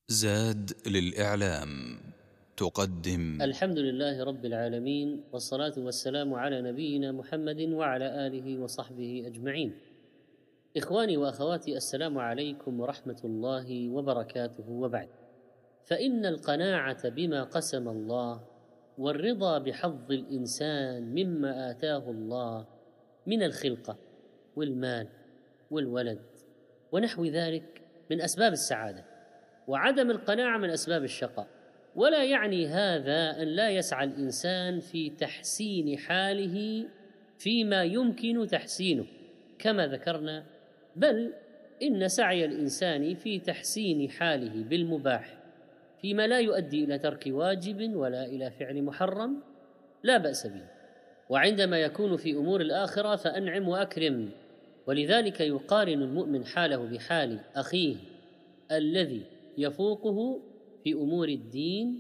زاد للإعلام تقدم. الحمد لله رب العالمين، والصلاة والسلام على نبينا محمد وعلى آله وصحبه أجمعين. إخواني وأخواتي، السلام عليكم ورحمة الله وبركاته. وبعد، فإن القناعة بما قسم الله والرضا بحظ الإنسان مما آتاه الله من الخلقة والمال والولد ونحو ذلك من أسباب السعادة، وعدم القناعة من أسباب الشقاء. ولا يعني هذا أن لا يسعى الإنسان في تحسين حاله فيما يمكن تحسينه كما ذكرنا، بل إن سعي الإنسان في تحسين حاله بالمباح فيما لا يؤدي إلى ترك واجب ولا إلى فعل محرم لا بأس به. وعندما يكون في أمور الآخرة فأنعم وأكرم. ولذلك يقارن المؤمن حاله بحال أخيه الذي يفوقه في أمور الدين،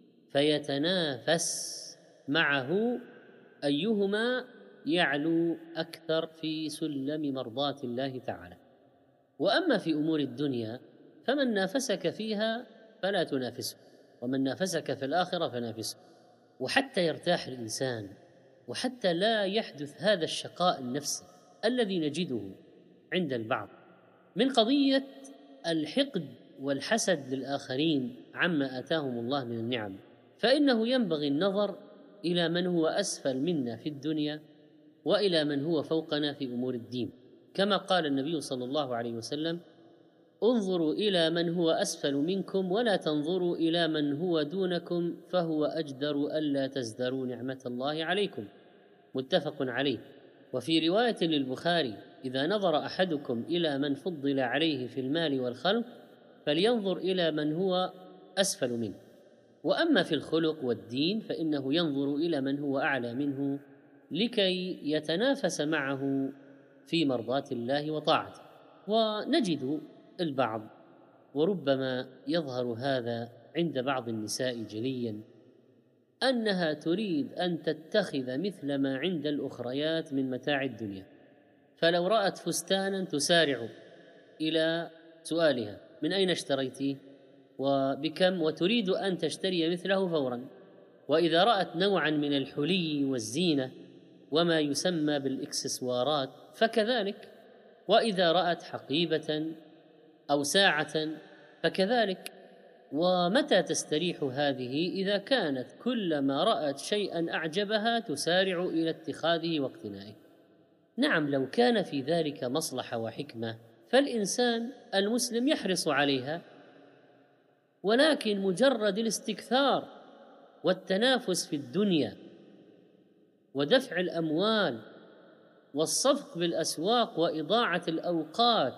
فيتنافس معه أيهما يعلو أكثر في سلم مرضاة الله تعالى. وأما في أمور الدنيا فمن نافسك فيها فلا تنافسه، ومن نافسك في الآخرة فنافسه. وحتى يرتاح الإنسان، وحتى لا يحدث هذا الشقاء النفسي الذي نجده عند البعض من قضية الحقد والحسد للآخرين عما آتاهم الله من النعم، فإنه ينبغي النظر إلى من هو أسفل منا في الدنيا وإلى من هو فوقنا في أمور الدين، كما قال النبي صلى الله عليه وسلم: انظروا إلى من هو أسفل منكم ولا تنظروا إلى من هو دونكم فهو أجدر ألا تزدروا نعمة الله عليكم، متفق عليه. وفي رواية للبخاري: إذا نظر أحدكم إلى من فضل عليه في المال والخلق فلينظر إلى من هو أسفل منه. وأما في الخلق والدين فإنه ينظر إلى من هو أعلى منه لكي يتنافس معه في مرضاة الله وطاعته. ونجد البعض، وربما يظهر هذا عند بعض النساء جليا، أنها تريد أن تتخذ مثل ما عند الأخريات من متاع الدنيا، فلو رأت فستانا تسارع إلى سؤالها: من أين اشتريتيه وبكم؟ وتريد أن تشتري مثله فورا. وإذا رأت نوعا من الحلي والزينة وما يسمى بالإكسسوارات فكذلك، وإذا رأت حقيبة أو ساعة فكذلك. ومتى تستريح هذه؟ إذا كانت كلما رأت شيئا أعجبها تسارع إلى اتخاذه واقتنائه. نعم، لو كان في ذلك مصلحة وحكمة فالإنسان المسلم يحرص عليها، ولكن مجرد الاستكثار والتنافس في الدنيا ودفع الأموال والصفق بالأسواق وإضاعة الأوقات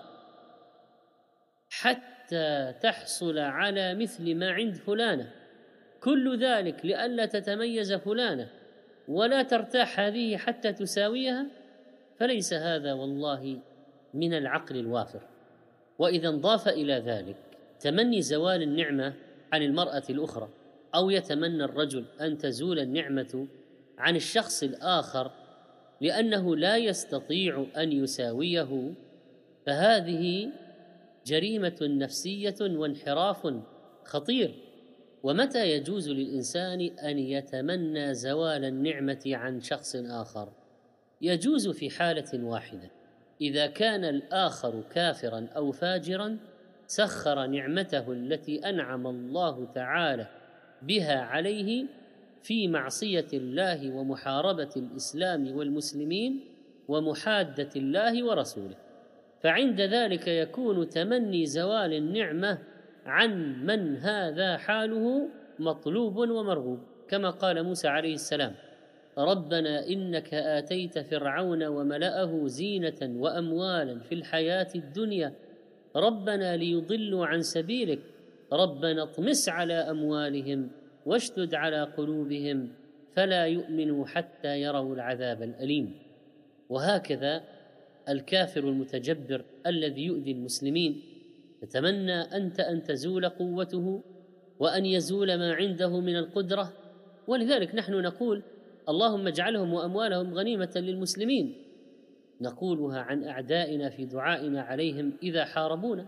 حتى تحصل على مثل ما عند فلانة، كل ذلك لئلا تتميز فلانة ولا ترتاح هذه حتى تساويها، فليس هذا والله من العقل الوافر. وإذا انضاف إلى ذلك تمني زوال النعمة عن المرأة الأخرى، أو يتمنى الرجل أن تزول النعمة عن الشخص الآخر لأنه لا يستطيع أن يساويه، فهذه جريمة نفسية وانحراف خطير. ومتى يجوز للإنسان أن يتمنى زوال النعمة عن شخص آخر؟ يجوز في حالة واحدة: إذا كان الآخر كافرا أو فاجرا سخر نعمته التي أنعم الله تعالى بها عليه في معصية الله ومحاربة الإسلام والمسلمين ومحادة الله ورسوله، فعند ذلك يكون تمني زوال النعمة عن من هذا حاله مطلوب ومرغوب، كما قال موسى عليه السلام: ربنا إنك آتيت فرعون وملأه زينة وأموالا في الحياة الدنيا ربنا ليضلوا عن سبيلك ربنا اطمس على أموالهم واشدد على قلوبهم فلا يؤمنوا حتى يروا العذاب الأليم. وهكذا الكافر المتجبر الذي يؤذي المسلمين تتمنى أنت أن تزول قوته وأن يزول ما عنده من القدرة. ولذلك نحن نقول: اللهم اجعلهم وأموالهم غنيمة للمسلمين، نقولها عن أعدائنا في دعائنا عليهم إذا حاربونا.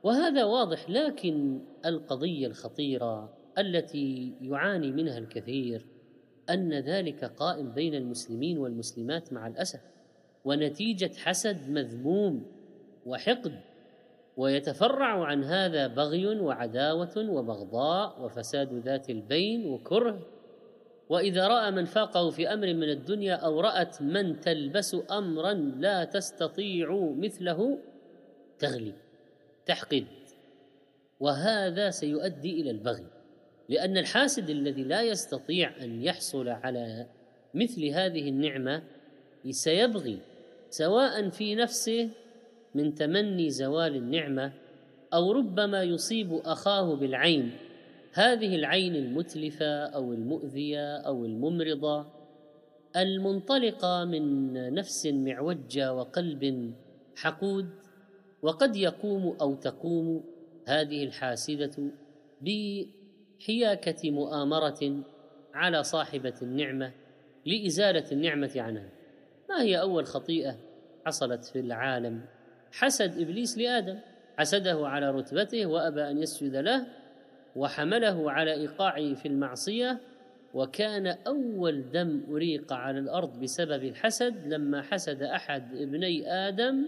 وهذا واضح، لكن القضية الخطيرة التي يعاني منها الكثير أن ذلك قائم بين المسلمين والمسلمات مع الأسف، ونتيجة حسد مذموم وحقد، ويتفرع عن هذا بغي وعداوة وبغضاء وفساد ذات البين وكره. وإذا رأى من فاقه في أمر من الدنيا أو رأت من تلبس أمرا لا تستطيع مثله تغلي تحقد، وهذا سيؤدي إلى البغي، لأن الحاسد الذي لا يستطيع أن يحصل على مثل هذه النعمة سيبغي، سواء في نفسه من تمني زوال النعمة، أو ربما يصيب أخاه بالعين، هذه العين المتلفة أو المؤذية أو الممرضة المنطلقة من نفس معوجة وقلب حقود. وقد يقوم أو تقوم هذه الحاسدة بحياكة مؤامرة على صاحبة النعمة لإزالة النعمة عنها. ما هي أول خطيئة حصلت في العالم؟ حسد إبليس لآدم، حسده على رتبته وأبى أن يسجد له وحمله على إيقاعه في المعصية، وكان أول دم أريق على الأرض بسبب الحسد لما حسد أحد ابني آدم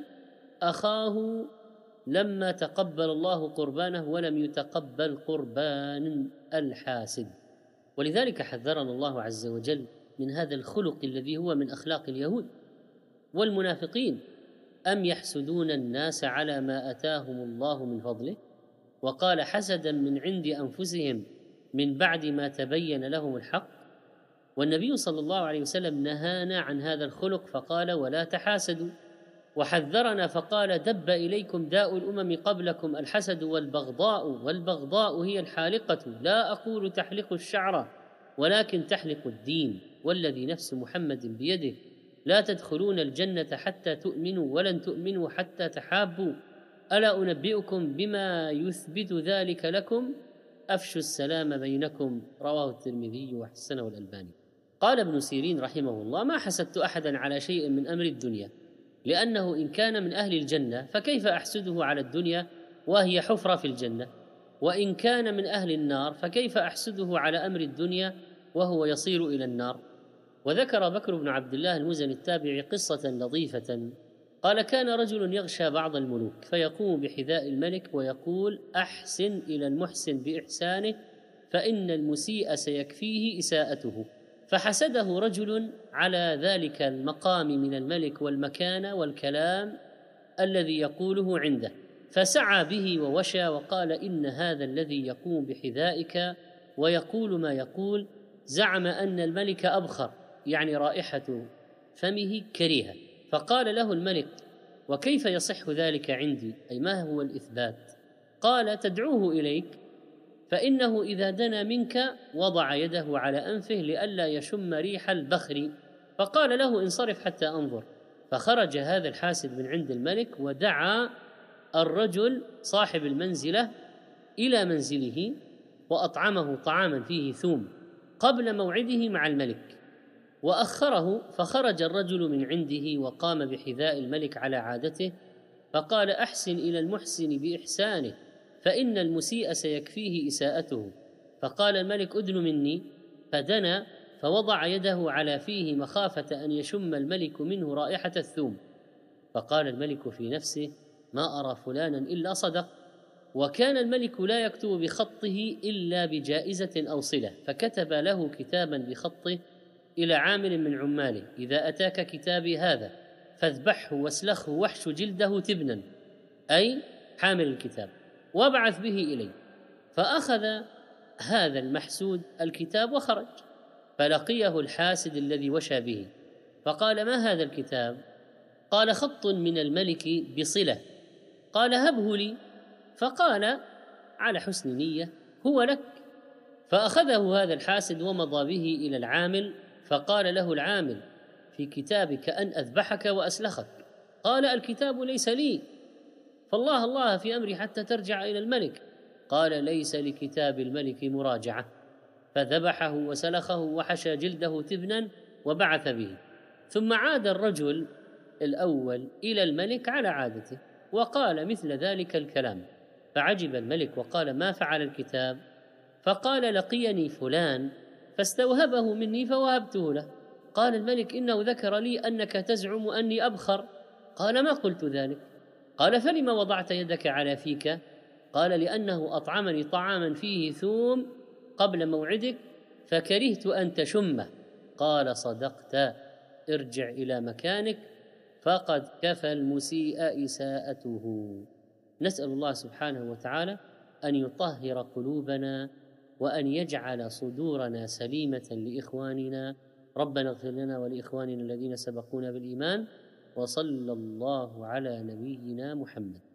أخاه لما تقبل الله قربانه ولم يتقبل قربان الحاسد. ولذلك حذرنا الله عز وجل من هذا الخلق الذي هو من أخلاق اليهود والمنافقين: أم يحسدون الناس على ما أتاهم الله من فضله، وقال حسدا من عند أنفسهم من بعد ما تبين لهم الحق. والنبي صلى الله عليه وسلم نهانا عن هذا الخلق فقال: ولا تحاسدوا، وحذرنا فقال: دب إليكم داء الأمم قبلكم الحسد والبغضاء هي الحالقة، لا أقول تحلق الشعر ولكن تحلق الدين، والذي نفس محمد بيده لا تدخلون الجنة حتى تؤمنوا ولن تؤمنوا حتى تحابوا، ألا أنبئكم بما يثبت ذلك لكم؟ أفشوا السلام بينكم، رواه الترمذي وحسنه الألباني. قال ابن سيرين رحمه الله: ما حسدت أحدا على شيء من أمر الدنيا، لأنه إن كان من أهل الجنة فكيف أحسده على الدنيا وهي حفرة في الجنة، وإن كان من أهل النار فكيف أحسده على أمر الدنيا وهو يصير إلى النار. وذكر بكر بن عبد الله المزني التابعي قصة لطيفة، قال: كان رجل يغشى بعض الملوك فيقوم بحذاء الملك ويقول: أحسن إلى المحسن بإحسانه فإن المسيء سيكفيه إساءته. فحسده رجل على ذلك المقام من الملك والمكانة والكلام الذي يقوله عنده، فسعى به ووشى وقال: إن هذا الذي يقوم بحذائك ويقول ما يقول زعم أن الملك أبخر، يعني رائحة فمه كريهة. فقال له الملك: وكيف يصح ذلك عندي؟ أي ما هو الإثبات؟ قال: تدعوه إليك فإنه إذا دنا منك وضع يده على أنفه لئلا يشم ريح البخر. فقال له: انصرف حتى أنظر. فخرج هذا الحاسد من عند الملك ودعا الرجل صاحب المنزلة إلى منزله وأطعمه طعاما فيه ثوم قبل موعده مع الملك، وأخره. فخرج الرجل من عنده وقام بحذاء الملك على عادته فقال: أحسن إلى المحسن بإحسانه فإن المسيء سيكفيه إساءته. فقال الملك: أدن مني. فدنا فوضع يده على فيه مخافة أن يشم الملك منه رائحة الثوم. فقال الملك في نفسه: ما أرى فلانا إلا صدق. وكان الملك لا يكتب بخطه إلا بجائزة أو صلة، فكتب له كتابا بخطه إلى عامل من عماله: إذا أتاك كتابي هذا فاذبحه واسلخه واحش جلده تبنا، أي حامل الكتاب، وابعث به إلي. فأخذ هذا المحسود الكتاب وخرج، فلقيه الحاسد الذي وشى به فقال: ما هذا الكتاب؟ قال: خط من الملك بصلة. قال: هبه لي. فقال على حسن نية: هو لك. فأخذه هذا الحاسد ومضى به إلى العامل، فقال له العامل: في كتابك أن أذبحك وأسلخك. قال: الكتاب ليس لي، فالله الله في أمري حتى ترجع إلى الملك. قال: ليس لكتاب الملك مراجعة. فذبحه وسلخه وحشى جلده تبنا وبعث به. ثم عاد الرجل الأول إلى الملك على عادته وقال مثل ذلك الكلام، فعجب الملك وقال: ما فعل الكتاب؟ فقال: لقيني فلان فاستوهبه مني فوهبته له. قال الملك: إنه ذكر لي أنك تزعم أني أبخر. قال: ما قلت ذلك. قال: فلم وضعت يدك على فيك؟ قال: لأنه أطعمني طعاما فيه ثوم قبل موعدك فكرهت أن تشمه. قال: صدقت، ارجع إلى مكانك فقد كفى المسيء إساءته. نسأل الله سبحانه وتعالى أن يطهر قلوبنا وأن يجعل صدورنا سليمة لإخواننا. ربنا اغفر لنا ولإخواننا الذين سبقونا بالإيمان، وصلى الله على نبينا محمد.